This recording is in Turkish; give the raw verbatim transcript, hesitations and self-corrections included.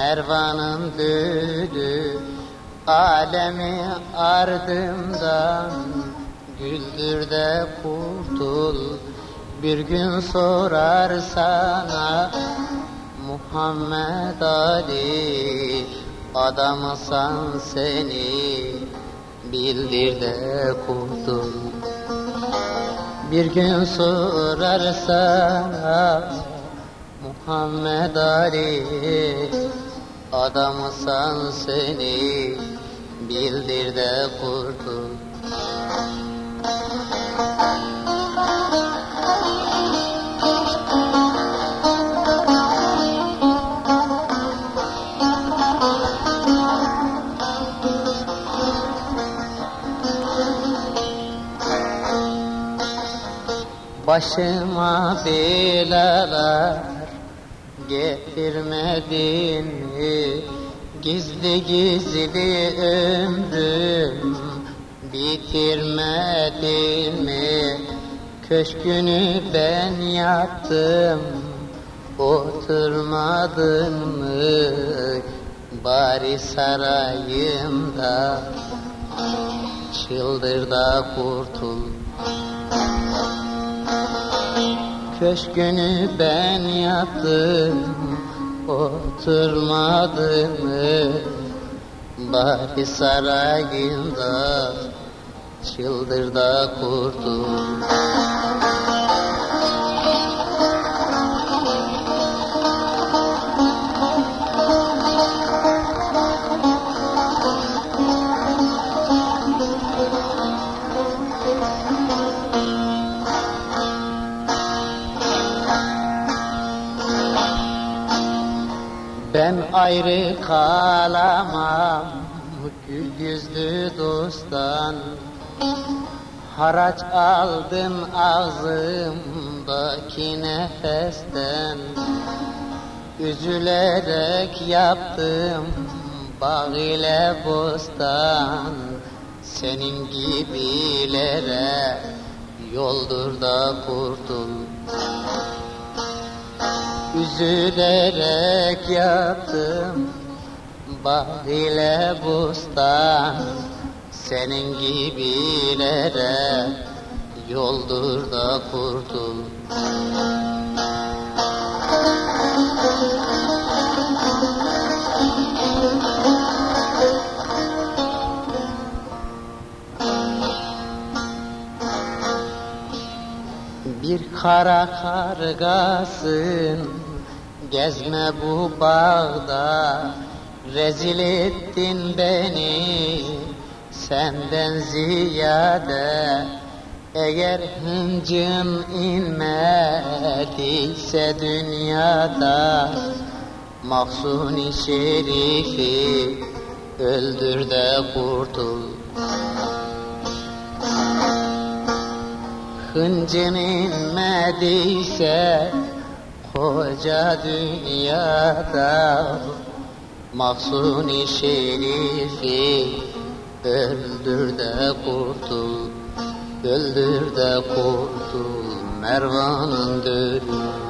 Mervan'ın dülü alemi ardımdan, güldür de kurtul. Bir gün sorar sana Muhammed Ali, adamsan seni bildir de kurtul. Bir gün sorar sana Muhammed Ali, adamsan seni bildir de kurtul. Başıma belalar getirmedin mi? Gizli gizli ömrüm bitirmedin mi? Köşkünü ben yaptım, oturmadın mı? Bari sarayımda çıldır da kurtul. Köşkünü ben yaptım, oturmadın mı? Bari sarayında çıldır da kurtul. Ben ayrı kalamam gül yüzlü dosttan, haraç aldın ağzımdaki nefesten. Üzülerek yaptım bağ ile bostan, senin gibilere yoldur da kurtul. Üzülerek yaptım bağ ile bostan, senin gibilere yoldur da kurtul. Bir kara kargasın, gezme bu bağda. Rezil ettin beni senden ziyade. Eğer hıncın inmediyse dünyada, Mahzun-i Şerif'i öldür de kurtul. Hıncın inmediyse koca dünyada, Mahzun-i Şerif'i öldür de kurtul. Öldür de kurtul Mervan'ın dölü.